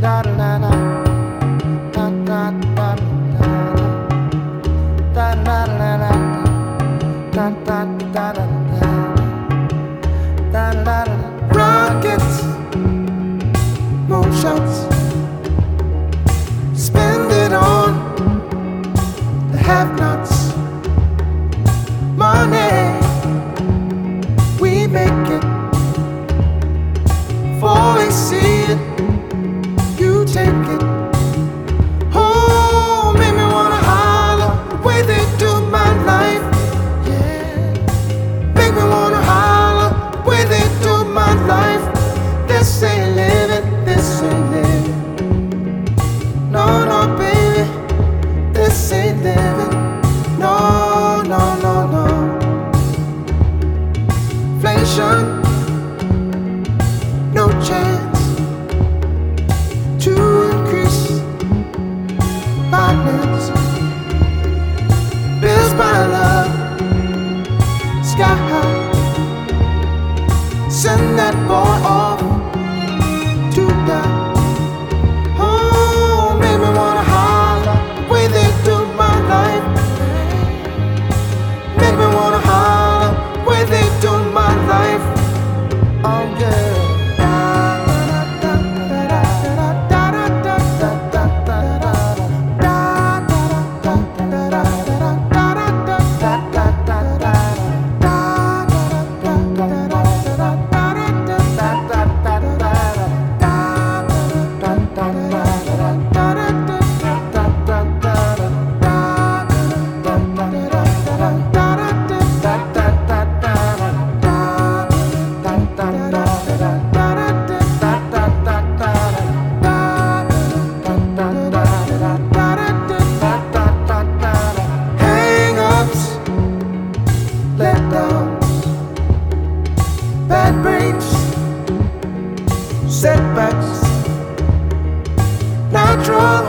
Rockets, moonshots, spend it on the have-nots. Money, we make it. Before we see it, you take it. Oh, make me wanna holler the way they do my life. Yeah, make me wanna holler the way they do my life. This ain't living, this ain't living. No, no, baby, this ain't living. No, no, no, no. Inflation, no chance to increase finance. Bills pile up, sky high. Send that boy off to die. Oh, make me wanna holler the way they do my life. Make me wanna holler the way they do my life. Oh yeah. Bad brains, setbacks, natural.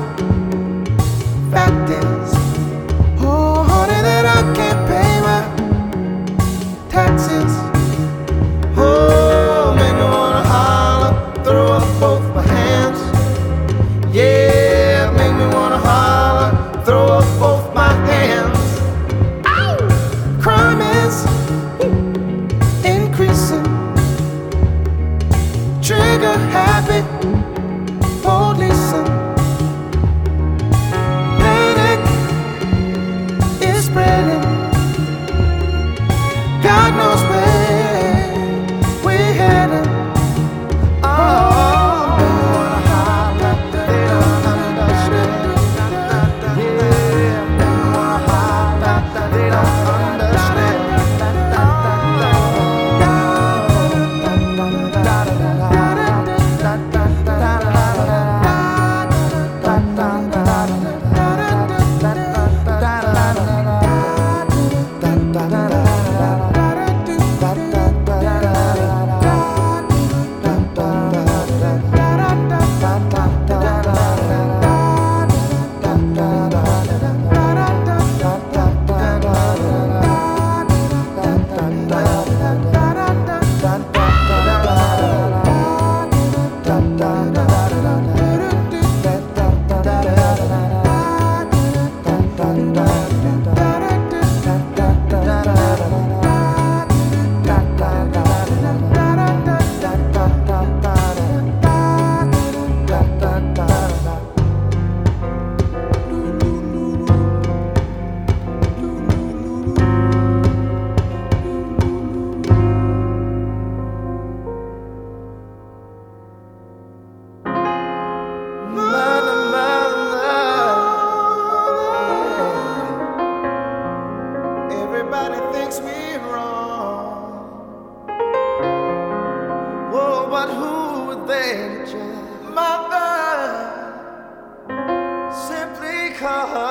Fact is, oh honey, that I can't pay my taxes. Oh, make me wanna holler, throw up both my hands. Yeah, make me wanna holler, throw up both my hands. Ow! Crime is increasing, trigger happy, policing. Panic is spreading, God knows where we're heading. Oh, they don't understand. Yeah, they don't understand. Everybody thinks we're wrong. Whoa, but who would they judge? Mother, simply call